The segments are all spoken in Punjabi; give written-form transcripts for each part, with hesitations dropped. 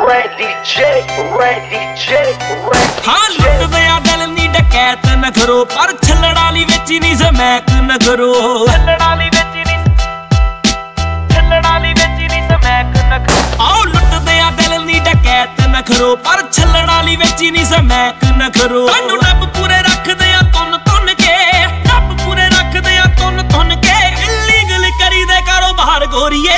ਹਾਂ ਲੁੱਟਦੇ ਆ ਦਿਲ ਨੀ ਡਕੈਤ ਨਖਰੋ ਪਰ ਛੱਲੜਾਂ ਲਈ ਵਿੱਚ ਨੀ ਸਮੈਕ ਨਖਰੋ ਆਓ ਲੁੱਟਦੇ ਆ ਦਿਲ ਨੀ ਡਕੈਤ ਨਖਰੋ ਪਰ ਛੱਲੜਾਂ ਲਈ ਵਿੱਚ ਨੀ ਸਮੈਕ ਨਖਰੋ ਤੁਹਾਨੂੰ ਰੱਬ ਪੂਰੇ ਰੱਖਦੇ ਆ ਤੁੰਨ ਕੇ ਰੱਬ ਪੂਰੇ ਰੱਖਦੇ ਆ ਤੁੰਨ ਕੇ ਇਲੀਗਲ ਕਰੀਦੇ ਕਾਰੋਬਾਰ ਗੋਰੀਏ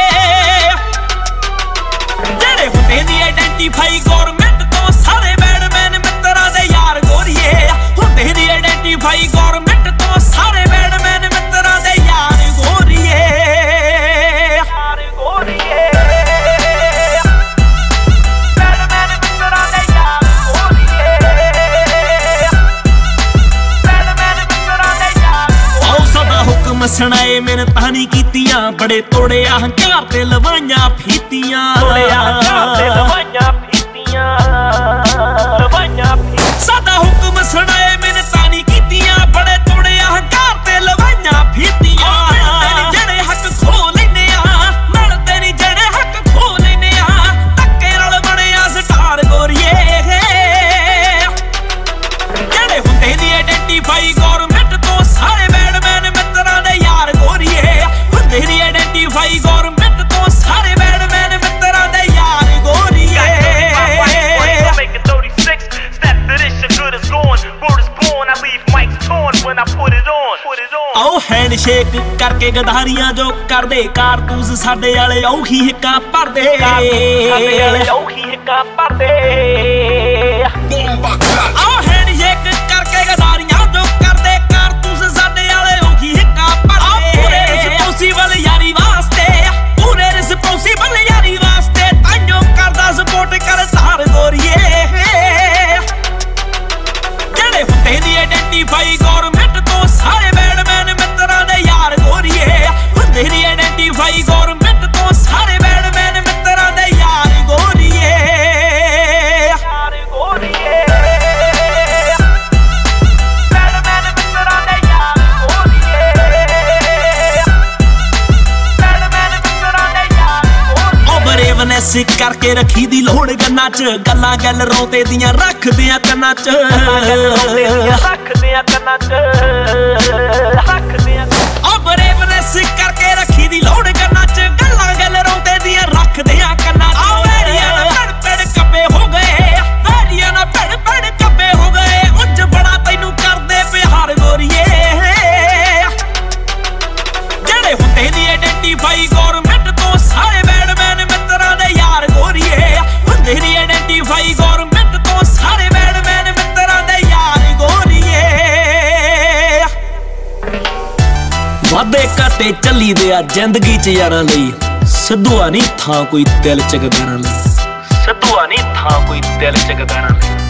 ਜਿਹੜੇ ਹੁੰਦੇ ਦੀ ਆਈਡੈਂਟੀਫਾਈ ਗੌਰਮੈਂਟ ਤੋਂ ਸਾਰੇ ਬੈਡਮੈਨ ਮਿੱਤਰਾਂ ਦੇ ਯਾਰ ਗੋਰੀਏ ਹੁੰਦੇ ਦੀ ਆਈਡੈਂਟੀਫਾਈ ਗੌਰਮੈਂਟ ਤੋਂ ਸਾਰੇ ਬੈਡਮੈਨ ਮਿੱਤਰਾਂ ਦੇ ਯਾਰ ਗੋਰੀਏ ਸੁਣਾਏ ਮਿਹਨਤਾਂ ਨੀ ਕੀਤੀਆਂ ਬੜੇ ਤੋੜੇ ਹੰਕਾਰ ਤੇ ਲਵਾਈਆਂ ਫੀਤੀਆਂ ਸਾਡਾ ਹੁਕਮ ਸੁਣਾਏ ਮਿਹਨਤਾਂ ਨੀ ਕੀਤੀਆਂ ਬੜੇ ਤੋੜੇ ਹੰਕਾਰ ਤੇ ਲਵਾਈਆਂ ਫੀਤੀਆਂ ਜਿਹੜੇ ਹੱਕ ਖੋ ਲੈਨੇ ਆ ਮਿਲਦੇ ਨੀ ਜਿਹੜੇ ਹੱਕ ਖੋ ਲੈਨੇ ਆ ਧੱਕੇ ਨਾਲ ਬਣਿਆ ਸਟਾਰ ਗੋਰੀਏ ਜਿਹੜੇ ਹੁੰਦੇ ਨੀ ਆਈਡੈਂਟੀਫਾਈ ਗੌਰਮੈਂਟ ਤੋਂ ਸਾਰੇ ਬੈਡਮੈਨ ਮਿੱਤਰਾਂ ਦੇ ਯਾਰ ਗੋਰੀਏ ਹੁੰਦੇ ਨੀ ਆਈਡੈਂਟੀਫਾਈ ਗੌਰਮੈਂਟ ਤੋਂ ਸਾਰੇ ਬੈਡਮੈਨ ਮਿੱਤਰਾਂ ਦੇ ਯਾਰ ਗੋਰੀਏ ਆਓ ਹੈਂਡਸ਼ੇਕ ਕਰਕੇ ਗਦਾਰੀਆਂ ਜੋ ਕਰਦੇ ਕਾਰਤੂਸ ਸਾਡੇ ਵਾਲੇ ਔਖੀ ਹਿੱਕਾਂ ਭਰਦੇ ਆਓ ਹੈਂਡਸ਼ੇਕ ਕਰਕੇ ਗਦਾਰੀਆਂ ਜੋ ਕਰਦੇ ਕਾਰਤੂਸ ਸਾਡੇ ਵਾਲੇ ਔਖੀ ਹਿੱਕਾਂ ਭਰਦੇ ਪੂਰੇ ਰਿਸਪੌਂਸੀਬਲ ਯਾਰੀ ਵਾਸਤੇ ਪੂਰੇ ਰਿਸਪੌਂਸੀਬਲ ਯਾਰੀ ਵਾਸਤੇ ਤਾਈਓ ਕਰਦਾ ਸਪੋਰਟ ਕਰ ਧਾਰ ਗੋਰੀਏ ਜਿਹੜੇ ਹੁੰਦੇ ਦੀ ਆਈਡੈਂਟੀਫਾਈ ਗੌਰਮੈਂਟ ਤੋਂ ਸਾਰੇ ਬੈਡਮੈਨ ਮਿੱਤਰਾਂ ਦੇ ਯਾਰ ਗੋਰੀਏ ਹੁੰਦੇ ਦੀ ਆਈਡੈਂਟੀਫਾਈ ਗੌਰਮੈਂਟ ਤੋਂ ਸਾਰੇ ਬੈਡਮੈਨ ਮਿੱਤਰਾਂ ਦੇ ਯਾਰ ਗੋਰੀਏ ਬਰੇਵਨੈਸ ਕਰਕੇ ਰੱਖੀ ਦੀ ਲੋੜ ਗੰਨਾਂ ਚ ਗੱਲਾਂ ਗੈਲਰੋਂ ਤੇ ਦੀਆਂ ਰੱਖਦੇ ਆ ਕੰਨਾਂ ਚ ਉਹ ਬਰੇਵਨੈਸ ਕਰਕੇ ਰੱਖੀ ਦੀ ਲੋੜ ਗੰਨਾਂ ਚ ਗੱਲਾਂ ਗੈਲਰੋਂ ਤੇ ਦੀਆਂ ਰੱਖਦੇ ਆ ਕੰਨਾਂ ਚ ਵੈਰੀਆਂ ਨਾਲ ਭੜ ਕੱਬੇ ਹੋ ਗਏ ਵੈਰੀਆਂ ਨਾਲ ਭੜ ਕੱਬੇ ਹੋ ਗਏ ਉੱਜ ਬੜਾ ਤੈਨੂੰ ਕਰਦੇ ਪਿਆਰ ਗੋਰੀਏ ਜਿਹੜੇ ਹੁੰਦੇ ਦੀ ਆਈਡੈਂਟੀਫਾਈ ਗੌਰਮੈਂਟ ਤੋਂ ਸਾਰੇ ਬੈਡਮੈਨ ਮਿੱਤਰਾਂ ਦੇ ਯਾਰ ਗੋਰੀਏ ਹੁੰਦੇ ਦੀ ਆਈਡੈਂਟੀਫਾਈ ਗੌਰਮੈਂਟ ਤੋਂ ਸਾਰੇ ਬੈਡਮੈਨ ਮਿੱਤਰਾਂ ਦੇ ਯਾਰ ਗੋਰੀਏ ਵਾਦੇ ਘਾਟੇ ਚੱਲੀ ਦੇ ਆ ਜ਼ਿੰਦਗੀ ਚ ਯਾਰਾਂ ਲਈ ਸਿੱਧੂਆ ਨਹੀਂ ਥਾਂ ਕੋਈ ਦਿਲ ਚ ਗਦਾਰਾਂ ਲਈ